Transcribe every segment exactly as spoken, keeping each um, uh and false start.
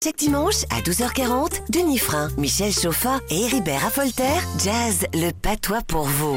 Chaque dimanche à douze heures quarante, Denis Frein, Michel Chauffat et Héribert Affolter jazz le patois pour vous.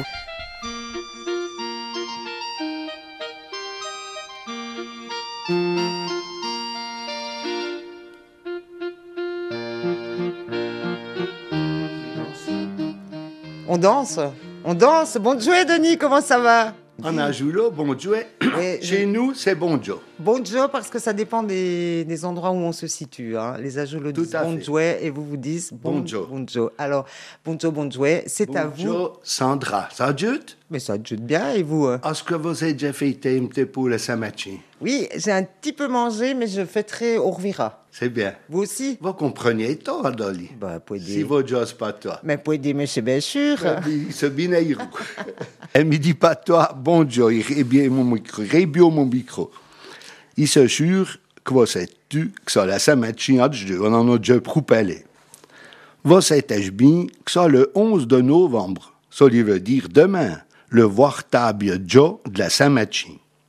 On danse, on danse. Bon Dieu, Denis, comment ça va? En Ajoula, bon Dieu. Et Chez je- nous, c'est bon Dieu. Bon Dieu, parce que ça dépend des, des endroits où on se situe. Hein. Les Ajoulots Tout disent à bon fait. Dieu et vous vous dites bon, Bon Dieu. bon Dieu. Alors, bon Dieu, bon Dieu, c'est à Bon vous. Dieu, Sandra. Ça ajoute? Mais ça ajoute bien, et vous? euh Est-ce que vous avez déjà fêté un petit peu le Saint-Mathieu? Oui, j'ai un petit peu mangé, mais je fêterai au Revira. C'est bien. Vous aussi? Vous comprenez toi, Dolly? Bah, pouvez Si dire. vous n'osez pas toi. Mais pouvez dire, mais c'est bien sûr. C'est bien aéré. Elle me dit pas toi, bon Dieu, il rébie mon micro, rébio mon micro. Il s'assure que vous sais-tu que ça la Saint-Mathieu, on en a déjà proupalé. Vous sais-tu bien que ça le onze de novembre, ça veut dire demain, le voir table Joe de la Saint-Mathieu.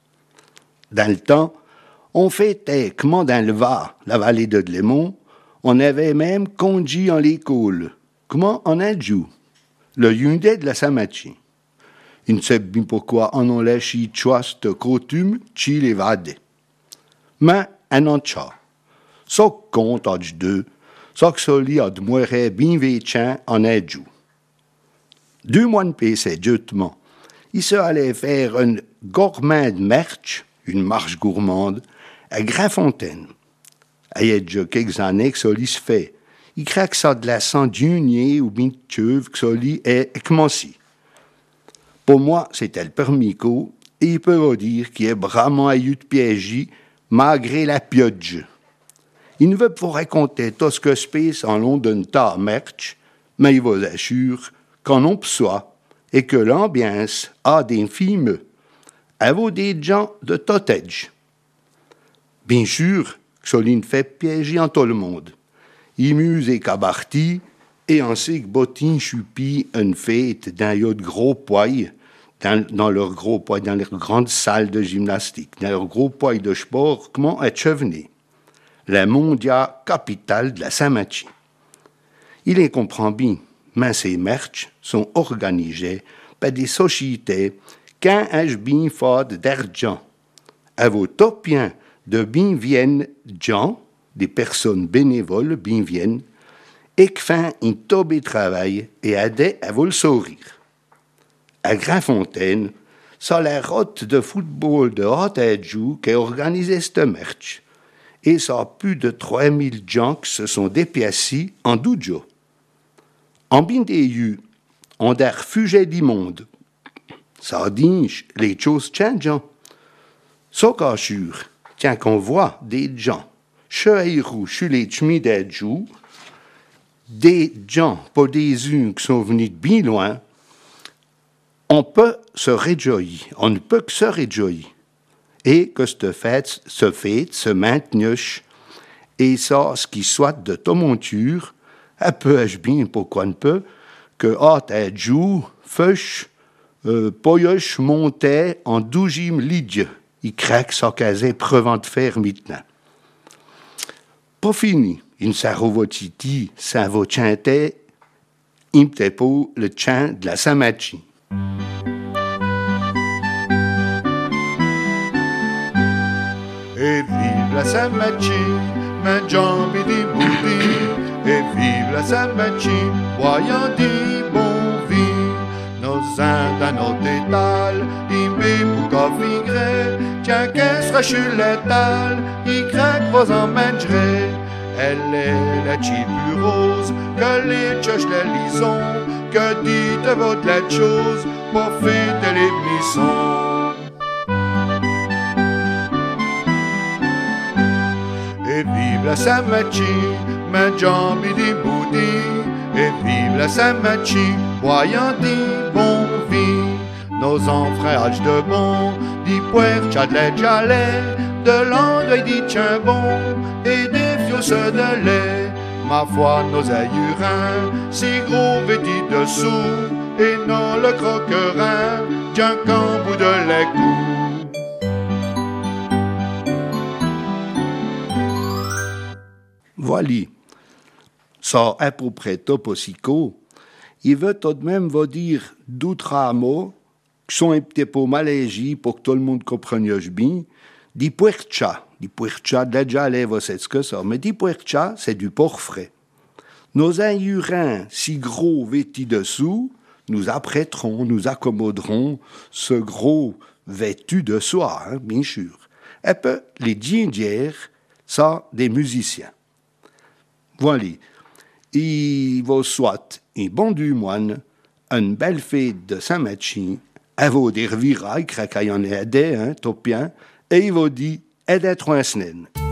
Dans le temps, on fêtait, comment dans le Var, la vallée de Dlémont, on avait même congé en l'école. Comment en a joue? Le Hyundai de la Saint-Mathieu. Il ne sait bien pourquoi on en l'a chi choist de coutume, chi les vade. Mais, un an tcha. Ça compte à deux, ça que ça lit à de moire bien vétien en a joue. Deux mois de passé, justement, il se allait faire une gourmande marche, une marche gourmande, à Grandfontaine. Il y a déjà quelques années que ça lit se fait. Il craque que ça de la sang d'unier ou bien de cheveux que ça lit est commencé. Pour moi, c'était le premier coup, et il peut vous dire qu'il est vraiment eu de piéger, malgré la pioche. Il ne veut pas vous raconter tout ce que se passe en long d'une tas merch, mais il vous assure qu'on en soit et que l'ambiance a des films. À vous des gens de tout âge. Bien sûr, que ça ne fait piéger en tout le monde. Il muse et cabarti, et on sait que Bottin chupit une fête dans de gros poils, dans, dans leur gros poils, dans leur grande salle de gymnastique, dans leur gros poils de sport, comment est chevenu? La mondiale capitale de la Saint-Mathieu. Il les comprend bien, mais ces merch sont organisés par des sociétés quand ai-je bien fait d'argent. À vos topiens de bien viennent gens, des personnes bénévoles bien viennent, et qui font un tobé travail et aident à vous le sourire. À Grandfontaine, c'est la route de football de Haute-Adjou qui a organisé ce merch. Et ça a plus de trois mille gens qui se sont déplacés en doujo. En bien des lieux, on a refugé du monde. Ça dit, les choses changent. Ça qu'assure, tiens qu'on voit des gens, chez chez les chemins d'Adjou, des gens, pas des uns qui sont venus de bien loin, on peut se réjouir, on ne peut que se réjouir. Et que cette fête, ce fête, se maintenuche, et ça, ce qui soit de ta monture, un peu est bien, pourquoi ne peut, que hâte à jour, feuche, euh, poyoche montait en douzième ligue. Il craque sa casée prevant de faire maintenant. Pas fini, une sarovotiti, ça va chanter, il me pour le chant de la Saint-Mathieu. Et vive la Saint-Mathieu, ma jambe et des boutis. Et vive la Saint-Mathieu, voyant des bons vies. Nos Indes à notre étal, imbé pour coffee gré. Tiens qu'elle sera sur l'étal, il craque vos en mangerez. Elle est la chi plus rose, que les tchoches la lison. Que dites votre la chose, pour fêter les missons. Et vive la Saint-Mathieu, ma jambe et des boudis. Et vive la Saint-Mathieu, voyant des bons vies. Nos enfrages de bon, des puerches de lait jalais, de l'andouille des chambons et des fiosses de lait. Ma foi, nos aïurins, si gros vêtis dessous, et non le croquerin, d'un qu'en bout de l'écoute. Voilà. Ça, à peu près toposico. Il veut tout de même vous dire d'autres mots qui sont un petit peu malégis pour que tout le monde comprenne bien. Di puercha. Di puercha, déjà, allez, vous savez ce que c'est. Mais di puercha, c'est du porc frais. Nos ingurins si gros vêtis dessous, nous apprêterons, nous accommoderons ce gros vêtu de soie, hein, bien sûr. Et puis, les dindières, ça, des musiciens. Voilà. Il va soit un bon du moine, une belle fête de Saint-Machin, elle va dire viraille, craquaille en aidé, hein, topien, et il va dire, aidez-toi un semaine.